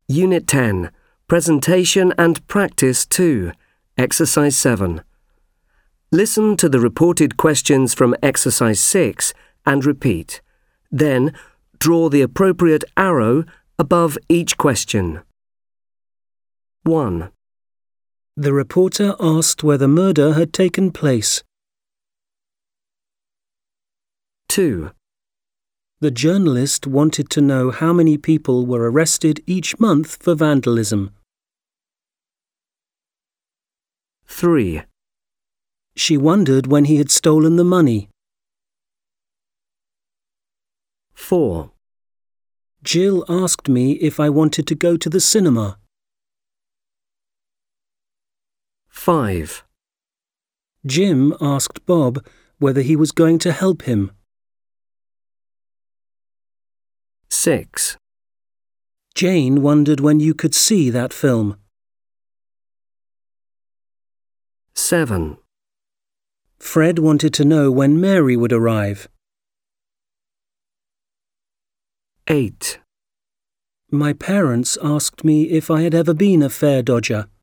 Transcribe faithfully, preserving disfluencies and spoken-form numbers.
Unit ten, Presentation and Practice two, Exercise seven. Listen to the reported questions from Exercise six and repeat. Then, draw the appropriate arrow above each question. one. The reporter asked whether murder had taken place. two. The journalist wanted to know how many people were arrested each month for vandalism. three. She wondered when he had stolen the money. four. Jill asked me if I wanted to go to the cinema. five. Jim asked Bob whether he was going to help him. six. Jane wondered when you could see that film. seven. Fred wanted to know when Mary would arrive. eight. My parents asked me if I had ever been a fair dodger.